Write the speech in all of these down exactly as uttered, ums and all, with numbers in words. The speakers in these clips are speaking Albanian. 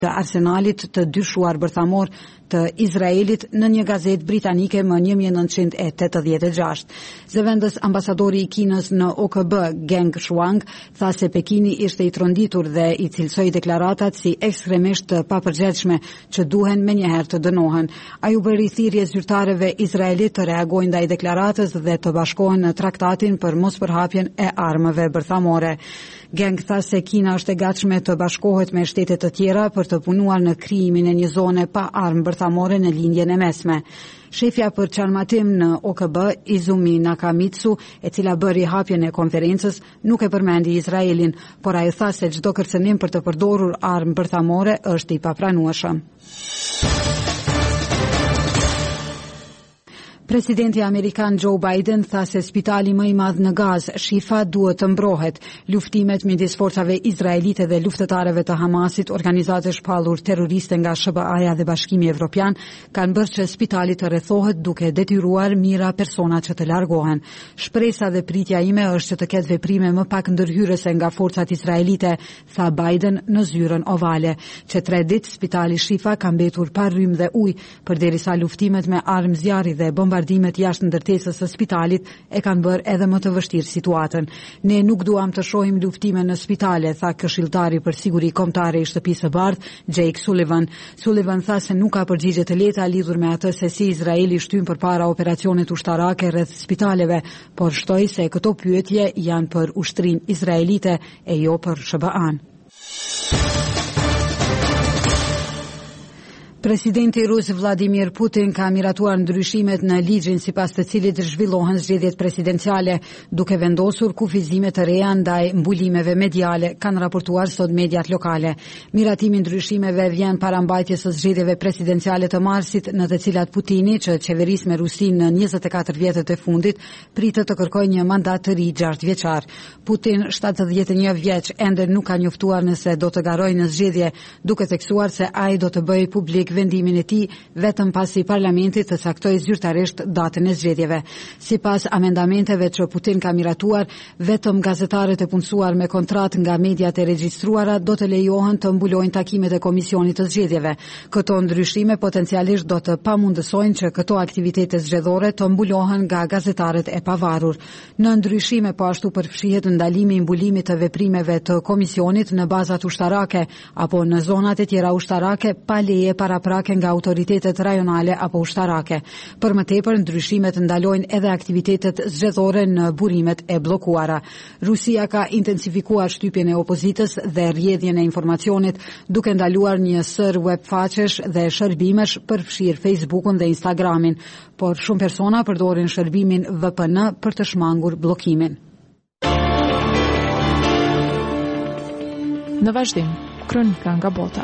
të arsenalit të dyshuar bërthamor të Izraelit në një gazetë britanike më një mijë nëntëqind e tetëdhjetë e gjashtë. Zëvendës ambasadori i Kinës në O K B, Geng Shuang, tha se Pekini ishte i tronditur dhe i cilësoi deklaratat si ekstremisht të papërgjegjshme që duhen menjëherë të dënohen. Ai u bëri thirrje zyrtarëve izraelit të reagojnë ndaj deklaratës dhe të bashkohen në traktatin për mospërhapjen e armëve bërthamore. Geng tha se Kina është e gatshme të bashkohet me shtete të tjera për të punuar në krijimin e një zone pa armë bërthamore në linjën e mesme. Shefja për qarmatim në O K B, Izumi Nakamitsu, e cila bëri hapjen e konferencës, nuk e përmendi Izraelin, por ai tha se çdo kërcënim për të përdorur armë bërthamore është i papranueshëm. Presidenti Amerikan Joe Biden tha se spitali më i madh në Gazë, Shifa, duhet të mbrohet. Luftimet midis forcave izraelite dhe luftëtarëve të Hamasit, organizate shpallur terroriste nga S B A-ja dhe Bashkimi Evropian, kanë bërë që spitali të rrethohet duke detyruar mijëra persona që të largohen. Shpresa dhe pritja ime është që të ketë veprime më pak ndërhyrëse nga forcat izraelite, tha Biden në zyrën ovale. Që tre ditë spitali Shifa ka mbetur pa rrymë dhe ujë, përderisa luftimet me armë zjarri dhe bombardimet Bombardimet jashtë ndërtesës së spitalit e kanë bërë edhe më të vështirë situatën. Ne nuk duam të shohim luftime në spitale, tha këshilltari për siguri kombëtare i Shtëpisë së Bardhë, Jake Sullivan. Sullivan tha se nuk ka përgjigje të lehta lidhur me atë se si Izraeli shtyn përpara operacionet ushtarake rreth spitaleve, por shtoi se këto pyetje janë për ushtrinë izraelite e jo për S B A-n. Presidenti rus Vladimir Putin ka miratuar ndryshimet në ligjin sipas të cilit zhvillohen zgjedhjet presidenciale, duke vendosur kufizime të reja ndaj mbulimeve mediale, kanë raportuar sot mediat lokale. Miratimi i ndryshimeve vjen para mbajtjes së zgjedhjeve presidenciale të marsit, në të cilat Putini, që qeveris me Rusinë në njëzet e katër vjetët e fundit, pritet të kërkojë një mandat të ri gjashtë vjeçar. Putin, shtatëdhjetë e një vjeç, ende nuk ka njoftuar nëse do të garojë në zgjedhje, duke theksuar se ai do të bëjë publik vendimin e tij vetëm pasi parlamenti të caktojë zyrtarisht datën e zgjedhjeve. Sipas amendamenteve që Putin ka miratuar, vetëm gazetarët e punësuar me kontratë nga mediat e regjistruara do të lejohen të mbulojnë takimet e komisionit të zgjedhjeve. Këto ndryshime potencialisht do të pamundësojnë që këto aktivitete zgjedhore të mbulohen nga gazetarët e pavarur. Në ndryshime po ashtu përfshihet ndalimi i mbulimit të veprimeve të komisionit në bazat ushtarake apo në zonat e tjera ushtarake pa leje para prake nga autoritetet rajonale apo ushtarake. Për më tepër, ndryshimet ndalojnë edhe aktivitetet zgjedhore në burimet e bllokuara. Rusia ka intensifikuar shtypjen e opozitës dhe rrjedhjen e informacionit, duke ndaluar një sër web faqesh dhe shërbimesh përfshirë Facebookun dhe Instagramin, por shumë persona përdorin shërbimin V P N për të shmangur bllokimin. Në vazhdim, kronika nga bota.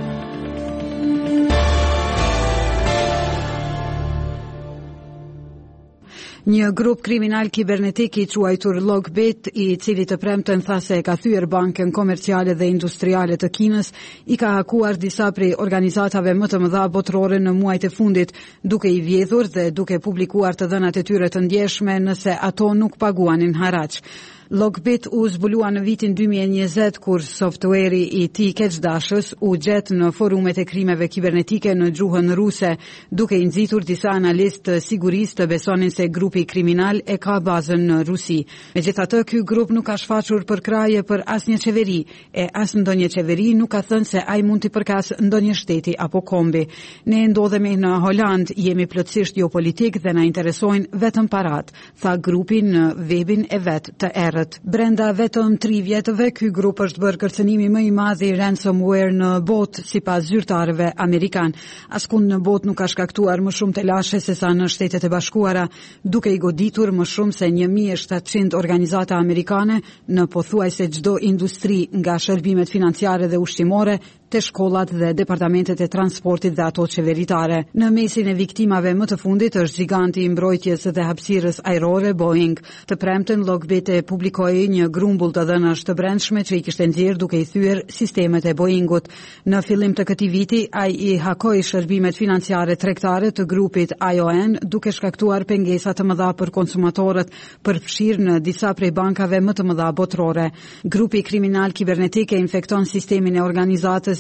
Një grup kriminal kibernetik i quajtur Logbit, i cili të premten tha se ka thyer bankën komerciale dhe industriale të Kinës, i ka hakuar disa prej organizatave më të mëdha botërore në muajt e fundit, duke i vjedhur dhe duke publikuar të dhënat e tyre të ndjeshme nëse ato nuk paguanin haraq. Logbit u zbulua në vitin dy mijë e njëzet kur software-i i tij keqdashës u gjet në forumet e krimeve kibernetike në gjuhën ruse, duke i nxitur disa analistë të sigurisë të besonin se grupi kriminal e ka bazën në Rusi. Megjithatë, ky grup nuk ka shfaqur përkraje për asnjë qeveri, e as ndonjë qeveri nuk ka thënë se ai mund t'i përkas ndonjë shteti apo kombi. Ne ndodhemi në Holand, jemi plotësisht jo politik dhe na interesojnë vetëm parat, tha grupi në webin e vet të errët. Brenda vetëm tri vjetëve, ky grup është bërë kërcënimi më i madh i ransomware në botë sipas zyrtarëve amerikan. Askund në botë nuk ka shkaktuar më shumë telashe se sa në Shtetet e Bashkuara, duke i goditur më shumë se një mijë e shtatëqind organizata amerikane në pothuajse çdo industri, nga shërbimet financiare dhe ushqimore te shkollat dhe departamentet e transportit dhe ato qeveritare. Në mesin e viktimave më të fundit është giganti i mbrojtjes dhe hapësirës ajrore Boeing. Të premten Logbit e publikoi një grumbull të dhënash të brendshme që i kishte nxjerrë duke i thyer sistemet e Boeingut. Në fillim të këtij viti, ai i hakoi shërbimet financiare tregtare të grupit I O N, duke shkaktuar pengesa të mëdha për konsumatorët, përfshirë në disa prej bankave më të mëdha botërore. Grupi kriminal kibernetik e infekton sistemin e organizatës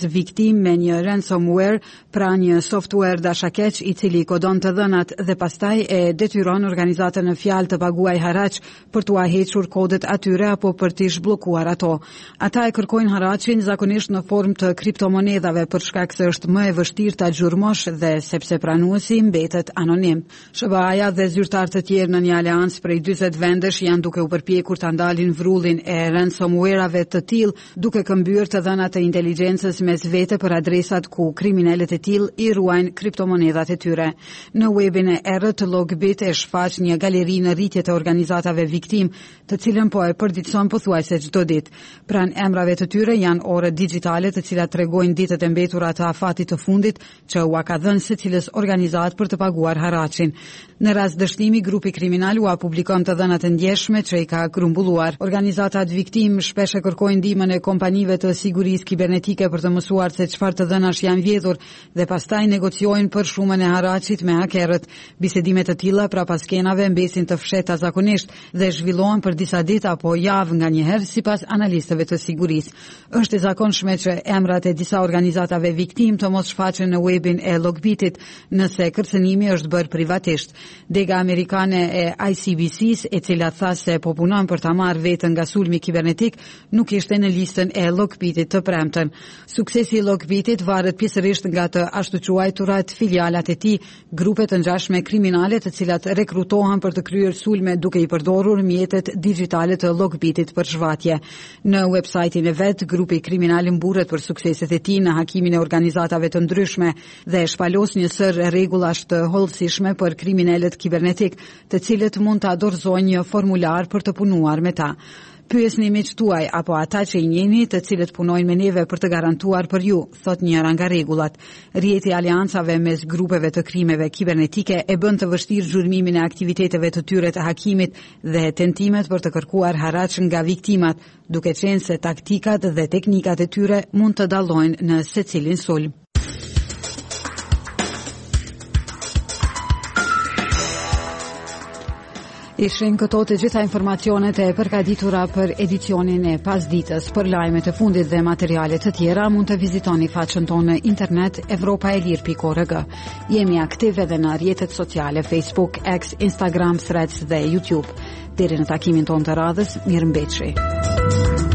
pas viktim me një ransomware, pra një software dashakeq i cili kodon të dhënat dhe pastaj e detyron organizatën në fjalë të paguaj haraq për t'u hequr kodet atyre apo për t'i zhbllokuar ato. Ata e kërkojnë haraqin zakonisht në formë të kriptomonedhave për shkak se është më e vështirë ta gjurmosh dhe sepse pranuesi mbetet anonim. S B A-ja dhe zyrtar të tjerë në një aleancë prej dyzet vendesh janë duke u përpjekur ta ndalin vrullin e ransomware-ave të tillë, duke këmbyer të dhënat e inteligjencës mes vete për adresat ku kriminalet e tillë i ruajnë kriptomonedhat e tyre. Në webin e errët, Logbit e shfaq një galeri në rritje të organizatave viktim, të cilën po e përditson pothuajse çdo ditë. Pranë emrave të tyre janë orë digjitale të cilat tregojnë ditët e mbetura të afatit të fundit që ua ka dhënë secilës organizat për të paguar haraqin. Në rast dështimi, grupi kriminal ua publikon të dhënat e ndjeshme që i ka grumbulluar. Organizatat viktim shpesh e kërkojnë ndihmën e kompanive të sigurisë kibernetike për të mësuar se çfarë të dhënash janë vjedhur dhe pastaj negociojnë për shumën e haraqit me hakerët. Bisedimet të tilla prapas skenave mbesin të fshehta zakonisht dhe zhvillohen për disa ditë apo javë nganjëherë sipas analistëve të sigurisë. Është e zakonshme që emrat e disa organizatave viktim të mos shfaqen në webin e Logbitit nëse kërcënimi është bërë privatisht. Dega amerikane e I C B C-s, e cila tha se po punon për ta marrë veten nga sulmi kibernetik, nuk ishte në listën e Logbitit të premten. Suksesi i Logbitit varet pjesërisht nga të ashtu quajturat filialat e tij, grupe të ngjashme kriminale të cilat rekrutohen për të kryer sulme duke i përdorur mjetet digjitale të Logbitit për zhvatje. Në websajtin e vet, grupi kriminal mburret për sukseset e tij në hakimin e organizatave të ndryshme dhe shpalos një sër rregullash të hollësishme për kriminalet kibernetik, të cilët mund ta dorëzojnë një formular për të punuar me ta. Pyesni miqtë tuaj apo ata që i njihni të cilët punojnë me neve për të garantuar për ju, thot njëra nga rregullat. Rrjeti i aleancave mes grupeve të krimeve kibernetike e bën të vështirë zhurmimin e aktiviteteve të tyre të hakimit dhe tentimet për të kërkuar haraq nga viktimat, duke qenë se taktikat dhe teknikat e tyre mund të dallojnë në secilin sulm. Ishin këto të gjitha informacionet e përgatitura për edicionin e pasditës. Për lajmet e fundit dhe materialet të tjera mund të vizitoni faqen tonë në internet evropaelir pikë org. Jemi aktiv edhe në rrjetet sociale Facebook, X, Instagram, Threads dhe YouTube. Deri në takimin tonë të radhës, mirëmbëjtje.